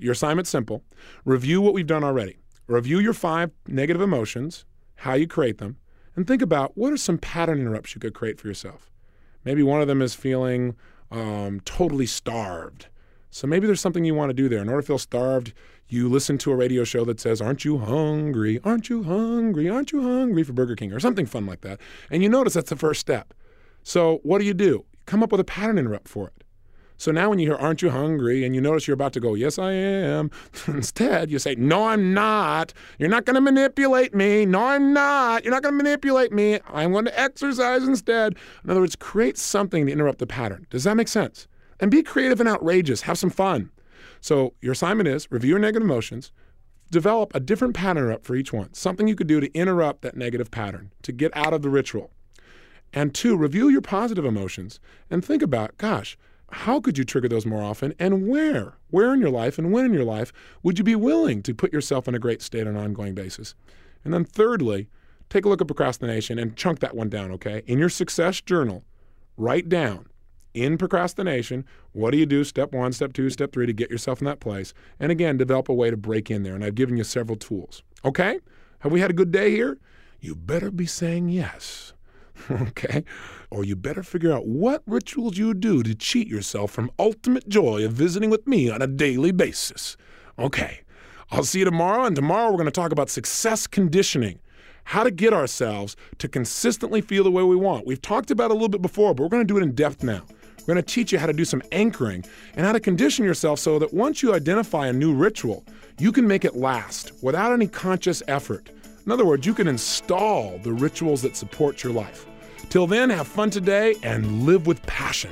your assignment's simple. Review what we've done already. Review your 5 negative emotions, how you create them, and think about what are some pattern interrupts you could create for yourself. Maybe one of them is feeling totally starved. So maybe there's something you want to do there. In order to feel starved, you listen to a radio show that says, aren't you hungry? Aren't you hungry? Aren't you hungry for Burger King? Or something fun like that. And you notice that's the first step. So what do? Come up with a pattern interrupt for it. So now when you hear, aren't you hungry? And you notice you're about to go, yes, I am. Instead, you say, no, I'm not. You're not going to manipulate me. No, I'm not. You're not going to manipulate me. I'm going to exercise instead. In other words, create something to interrupt the pattern. Does that make sense? And be creative and outrageous. Have some fun. So your assignment is review your negative emotions, develop a different pattern interrupt for each one, something you could do to interrupt that negative pattern, to get out of the ritual. And 2, review your positive emotions and think about, gosh, how could you trigger those more often and where? Where in your life and when in your life would you be willing to put yourself in a great state on an ongoing basis? And then thirdly, take a look at procrastination and chunk that one down, okay? In your success journal, write down, in procrastination, what do you do, step 1, step 2, step 3, to get yourself in that place? And again, develop a way to break in there. And I've given you several tools. Okay? Have we had a good day here? You better be saying yes. Okay? Or you better figure out what rituals you do to cheat yourself from ultimate joy of visiting with me on a daily basis. Okay. I'll see you tomorrow, and tomorrow we're going to talk about success conditioning. How to get ourselves to consistently feel the way we want. We've talked about it a little bit before, but we're going to do it in depth now. We're going to teach you how to do some anchoring and how to condition yourself so that once you identify a new ritual, you can make it last without any conscious effort. In other words, you can install the rituals that support your life. Till then, have fun today and live with passion.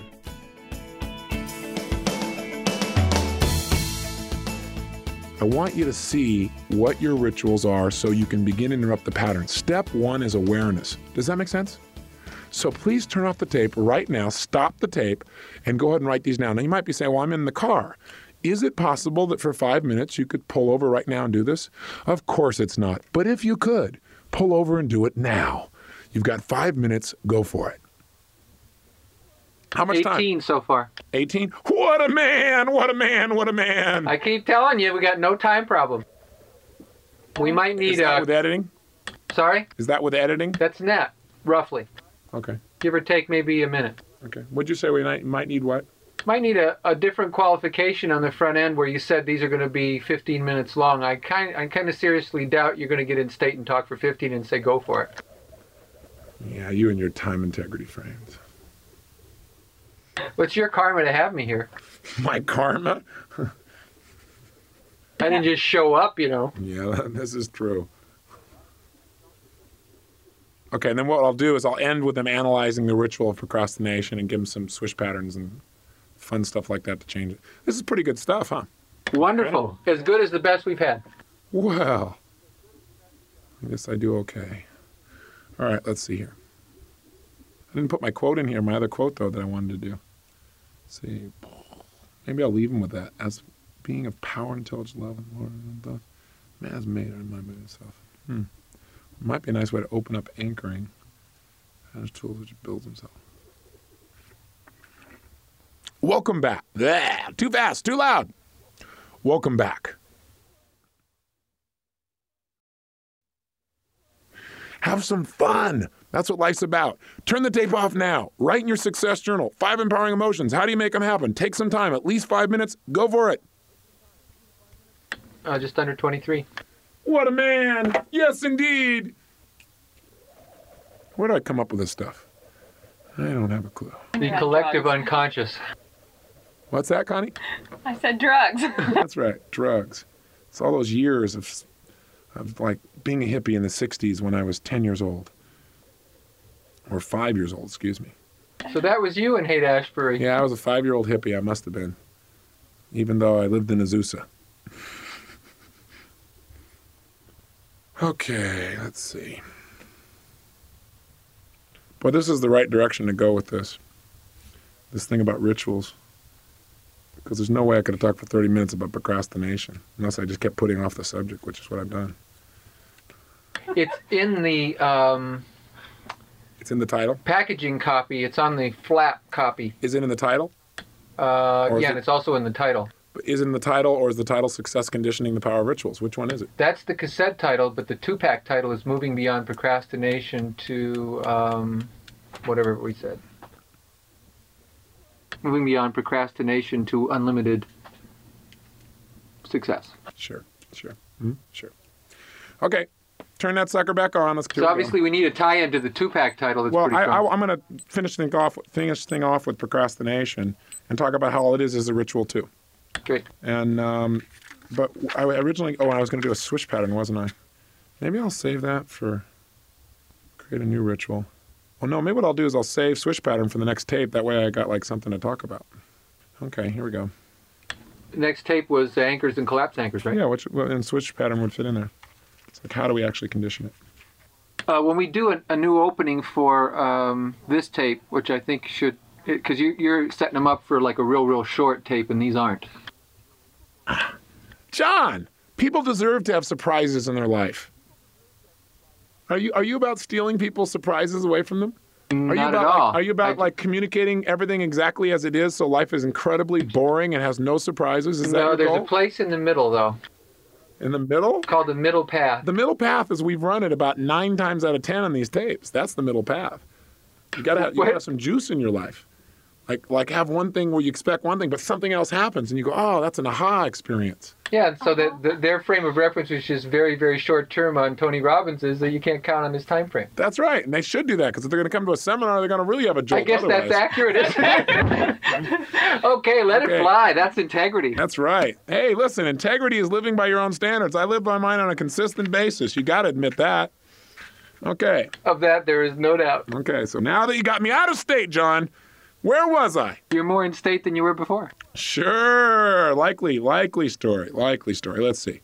I want you to see what your rituals are so you can begin to interrupt the pattern. Step 1 is awareness. Does that make sense? So please turn off the tape right now, stop the tape, and go ahead and write these down. Now you might be saying, well, I'm in the car. Is it possible that for 5 minutes you could pull over right now and do this? Of course it's not. But if you could, pull over and do it now. You've got 5 minutes, go for it. How much 18 time? 18 so far. 18? What a man, what a man, what a man. I keep telling you, we got no time problem. We might need Is that with editing? Sorry? Is that with editing? That's net, roughly. Okay. Give or take maybe a minute. Okay. What'd you say we might need what? Might need a different qualification on the front end where you said these are going to be 15 minutes long. I kind of seriously doubt you're going to get in state and talk for 15 and say go for it. Yeah, you and your time integrity frames. What's your karma to have me here? My karma? I didn't just show up, you know. Yeah, this is true. Okay, and then what I'll do is I'll end with them analyzing the ritual of procrastination and give them some swish patterns and fun stuff like that to change it. This is pretty good stuff, huh? Wonderful. As good as the best we've had. Well, I guess I do okay. All right, let's see here. I didn't put my quote in here, my other quote, though, that I wanted to do. Let's see. Maybe I'll leave him with that. As being of power, intelligence, love, and Lord, and both, man has made it in my mood itself. Might be a nice way to open up anchoring as tools which builds himself. Welcome back. Bleh, too fast, too loud. Welcome back. Have some fun. That's what life's about. Turn the tape off now. Write in your success journal. 5 empowering emotions. How do you make them happen? Take some time, at least 5 minutes. Go for it. Just under 23. What a man. Yes, indeed. Where do I come up with this stuff? I don't have a clue. The collective unconscious. What's that, Connie? I said drugs. That's right, drugs. It's all those years of like being a hippie in the 60s when I was 10 years old. Or 5 years old, excuse me. So that was you in Haight-Ashbury. Yeah, I was a 5-year-old hippie, I must have been. Even though I lived in Azusa. Okay, let's see. Boy, this is the right direction to go with this. This thing about rituals. Because there's no way I could have talked for 30 minutes about procrastination. Unless I just kept putting off the subject, which is what I've done. It's in the It's in the title? packaging copy. It's on the flap copy. Is it in the title? Yeah, is and it's also in the title. is in the title, or is the title Success Conditioning, the Power of Rituals? Which one is it? That's the cassette title, but the 2-pack title is Moving Beyond Procrastination to whatever we said. Moving Beyond Procrastination to Unlimited Success. Sure. Sure. Okay. Turn that sucker back on. Let's So obviously we need a tie-in to the 2-pack title. That's well, pretty strong. I'm going to finish thing off with procrastination and talk about how all it is a ritual too. Great. And but I originally, I was going to do a switch pattern, wasn't I? Maybe I'll save that for create a new ritual. Well, no, maybe what I'll do is I'll save switch pattern for the next tape. That way I got like something to talk about. Okay, here we go. The next tape was anchors and collapse anchors, right? Yeah, and switch pattern would fit in there. It's like, how do we actually condition it? When we do a new opening for this tape, which I think should, because you're setting them up for like a real short tape, and these aren't. John, people deserve to have surprises in their life. Are you about stealing people's surprises away from them? Not at all. Are you about like communicating everything exactly as it is, so life is incredibly boring and has no surprises? Is that your there's goal? a place in the middle though. In the middle? Called the middle path. The middle path is we've run it about 9 times out of 10 on these tapes. That's the middle path. You gotta have some juice in your life. Like have one thing where you expect one thing, but something else happens, and you go, oh, that's an aha experience. Yeah, so their frame of reference, which is very short term on Tony Robbins, is that you can't count on his time frame. That's right, and they should do that, because if they're going to come to a seminar, they're going to really have a jolt. I guess otherwise. that's accurate, isn't it? Okay, let it fly. That's integrity. That's right. Hey, listen, integrity is living by your own standards. I live by mine on a consistent basis. You got to admit that. Okay. Of that, there is no doubt. Okay, so now that you got me out of state, John, where was I? You're more in state than you were before. Sure. Likely story. Let's see.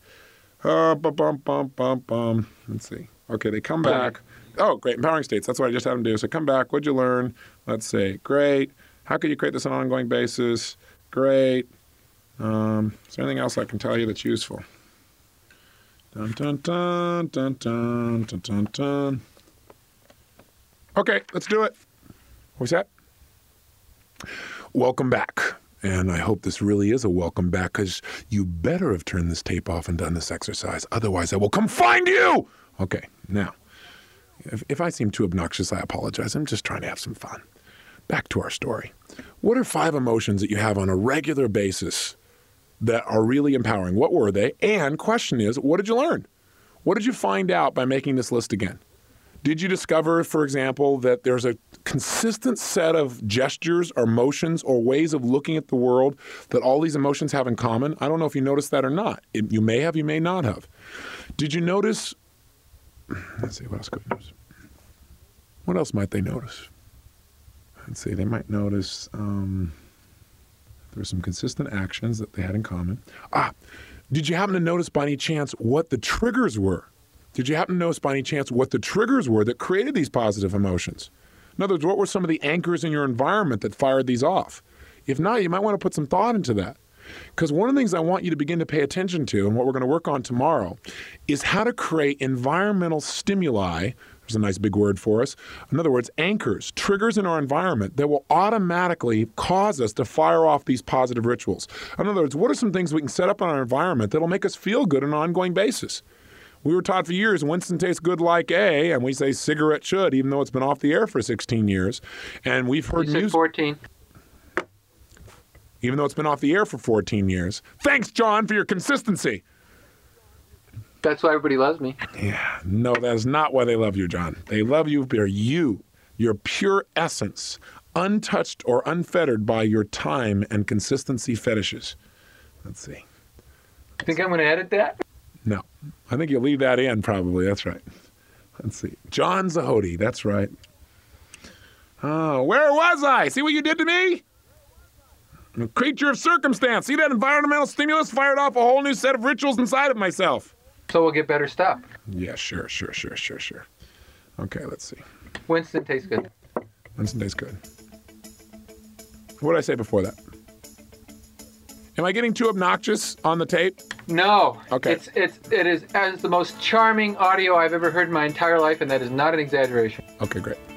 Let's see. Okay, they come back. Oh, great. Empowering states. That's what I just had them do. So come back. What'd you learn? Let's see. Great. How can you create this on an ongoing basis? Great. Is there anything else I can tell you that's useful? Dun, dun, dun, dun, dun, dun, dun, dun. Okay, let's do it. What's that? Welcome back. And I hope this really is a welcome back, because you better have turned this tape off and done this exercise. Otherwise, I will come find you. Okay, now, if I seem too obnoxious, I apologize. I'm just trying to have some fun. Back to our story. What are 5 emotions that you have on a regular basis that are really empowering? What were they? And question is, what did you learn? What did you find out by making this list again? Did you discover, for example, that there's a consistent set of gestures or motions or ways of looking at the world that all these emotions have in common? I don't know if you noticed that or not. You may have, you may not have. Did you notice? Let's see, what else could you notice? What else might they notice? Let's see, they might notice there's some consistent actions that they had in common. Did you happen to notice by any chance what the triggers were? Did you happen to notice by any chance what the triggers were that created these positive emotions? In other words, what were some of the anchors in your environment that fired these off? If not, you might want to put some thought into that. Because one of the things I want you to begin to pay attention to, and what we're going to work on tomorrow, is how to create environmental stimuli. There's a nice big word for us. In other words, anchors, triggers in our environment that will automatically cause us to fire off these positive rituals. In other words, what are some things we can set up in our environment that will make us feel good on an ongoing basis? We were taught for years, Winston tastes good like A, and we say cigarette should, even though it's been off the air for 16 years. And we've heard You said 14. Even though it's been off the air for 14 years. Thanks, John, for your consistency. That's why everybody loves me. Yeah, no, that is not why they love you, John. They love you for you, your pure essence, untouched or unfettered by your time and consistency fetishes. Let's see. Think I'm going to edit that? No, I think you'll leave that in probably. That's right. Let's see. John Zahodi, that's right. Oh, where was I? See what you did to me? I'm a creature of circumstance. See that environmental stimulus fired off a whole new set of rituals inside of myself. So we'll get better stuff. Yeah, sure. Okay, let's see. Winston tastes good. Winston tastes good. What did I say before that? Am I getting too obnoxious on the tape? No. Okay. It is as the most charming audio I've ever heard in my entire life, and that is not an exaggeration. Okay, great.